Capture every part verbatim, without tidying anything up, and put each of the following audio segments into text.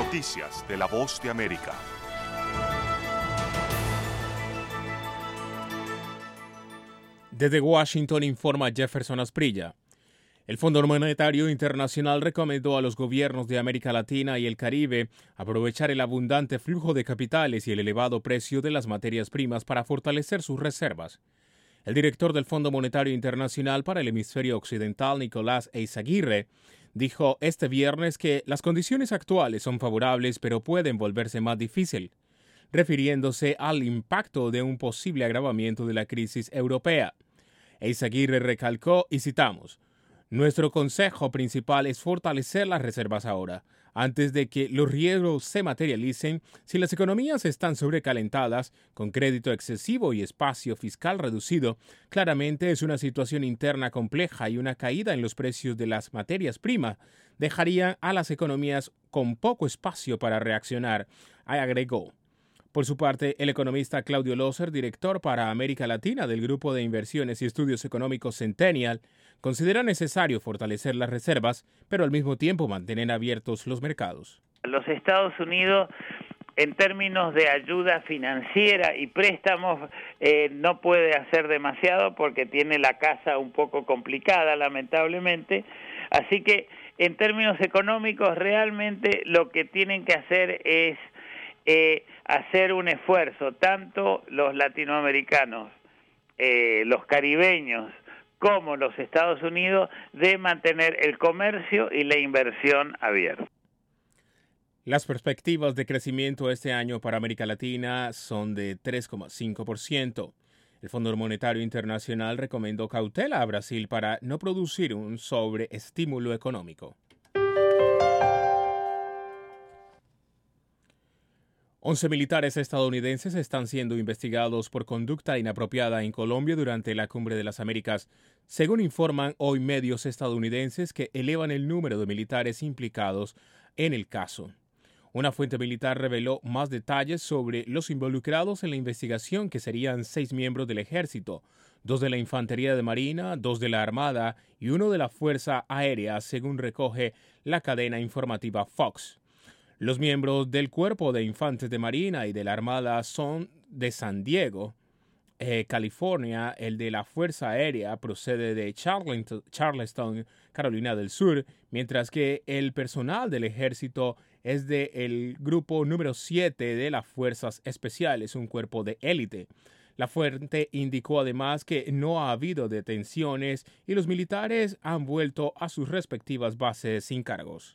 Noticias de La Voz de América. Desde Washington informa Jefferson Asprilla. El Fondo Monetario Internacional recomendó a los gobiernos de América Latina y el Caribe aprovechar el abundante flujo de capitales y el elevado precio de las materias primas para fortalecer sus reservas. El director del Fondo Monetario Internacional para el Hemisferio Occidental, Nicolás Eizaguirre, dijo este viernes que las condiciones actuales son favorables pero pueden volverse más difíciles, refiriéndose al impacto de un posible agravamiento de la crisis europea. Eizaguirre recalcó, y citamos, «Nuestro consejo principal es fortalecer las reservas ahora, antes de que los riesgos se materialicen. Si las economías están sobrecalentadas, con crédito excesivo y espacio fiscal reducido, claramente es una situación interna compleja y una caída en los precios de las materias primas dejaría a las economías con poco espacio para reaccionar», agregó. Por su parte, el economista Claudio Loser, director para América Latina del Grupo de Inversiones y Estudios Económicos Centennial, considera necesario fortalecer las reservas, pero al mismo tiempo mantener abiertos los mercados. Los Estados Unidos, en términos de ayuda financiera y préstamos, eh, no puede hacer demasiado porque tiene la casa un poco complicada, lamentablemente. Así que, en términos económicos, realmente lo que tienen que hacer es Eh, hacer un esfuerzo, tanto los latinoamericanos, eh, los caribeños, como los Estados Unidos, de mantener el comercio y la inversión abiertos. Las perspectivas de crecimiento este año para América Latina son de tres coma cinco por ciento. El Fondo Monetario Internacional recomendó cautela a Brasil para no producir un sobreestímulo económico. Once militares estadounidenses están siendo investigados por conducta inapropiada en Colombia durante la Cumbre de las Américas, según informan hoy medios estadounidenses que elevan el número de militares implicados en el caso. Una fuente militar reveló más detalles sobre los involucrados en la investigación, que serían seis miembros del ejército, dos de la Infantería de Marina, dos de la Armada y uno de la Fuerza Aérea, según recoge la cadena informativa Fox. Los miembros del Cuerpo de Infantes de Marina y de la Armada son de San Diego, eh, California. El de la Fuerza Aérea procede de Charleston, Carolina del Sur, mientras que el personal del Ejército es del Grupo número siete de las Fuerzas Especiales, un cuerpo de élite. La fuente indicó además que no ha habido detenciones y los militares han vuelto a sus respectivas bases sin cargos.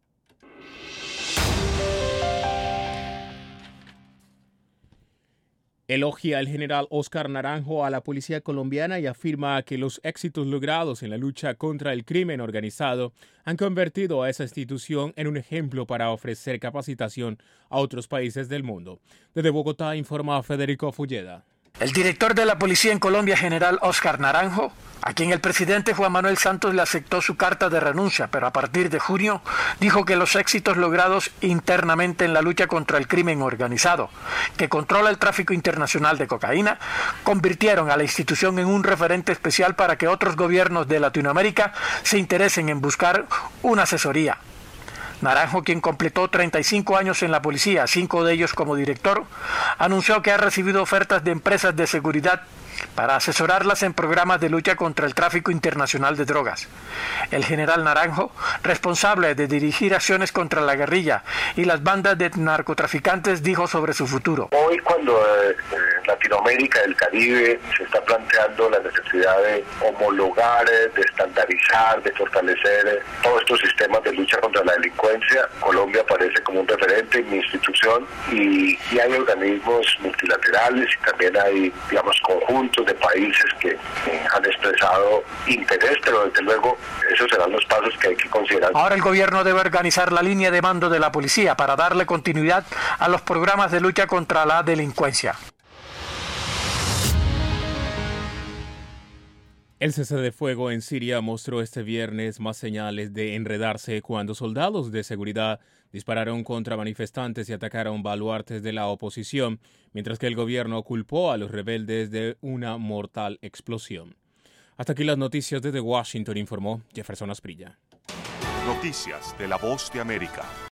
Elogia el general Oscar Naranjo a la policía colombiana y afirma que los éxitos logrados en la lucha contra el crimen organizado han convertido a esa institución en un ejemplo para ofrecer capacitación a otros países del mundo. Desde Bogotá informa Federico Fulleda. El director de la policía en Colombia, general Oscar Naranjo, a quien el presidente Juan Manuel Santos le aceptó su carta de renuncia, pero a partir de junio dijo que los éxitos logrados internamente en la lucha contra el crimen organizado, que controla el tráfico internacional de cocaína, convirtieron a la institución en un referente especial para que otros gobiernos de Latinoamérica se interesen en buscar una asesoría. Naranjo, quien completó treinta y cinco años en la policía, cinco de ellos como director, anunció que ha recibido ofertas de empresas de seguridad para asesorarlas en programas de lucha contra el tráfico internacional de drogas. El general Naranjo, responsable de dirigir acciones contra la guerrilla y las bandas de narcotraficantes, dijo sobre su futuro. Hoy, cuando eh, en Latinoamérica y el Caribe se está planteando la necesidad de homologar, de estandarizar, de fortalecer eh, todos estos sistemas de lucha contra la delincuencia, Colombia aparece como un referente en mi institución y, y hay organismos multilaterales y también hay, digamos, conjuntos de países que eh, han expresado interés, pero desde luego esos serán los pasos que hay que considerar. Ahora el gobierno debe organizar la línea de mando de la policía para darle continuidad a los programas de lucha contra la delincuencia. El cese de fuego en Siria mostró este viernes más señales de enredarse cuando soldados de seguridad dispararon contra manifestantes y atacaron baluartes de la oposición, mientras que el gobierno culpó a los rebeldes de una mortal explosión. Hasta aquí las noticias desde Washington, informó Jefferson Asprilla. Noticias de La Voz de América.